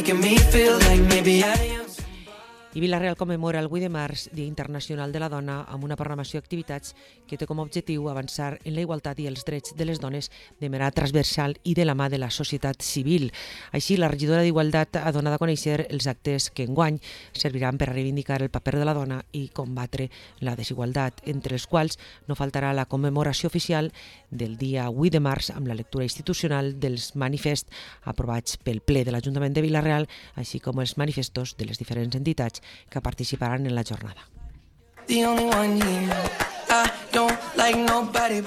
making me feel like maybe I am. I Vila-real commemora el 8 de març, Dia Internacional de la Dona, amb una programació d'activitats que té com a objectiu avançar en la igualtat i els drets de les dones de manera transversal i de la mà de la societat civil. Així, la regidora d'Igualtat ha donat a conèixer els actes que enguany serviran per a reivindicar el paper de la dona i combatre la desigualtat, entre els quals no faltarà la commemoració oficial del dia 8 de març amb la lectura institucional dels manifests aprovats pel ple de l'Ajuntament de Vila-real, així com els manifestos de les diferents entitats que participaran en la jornada.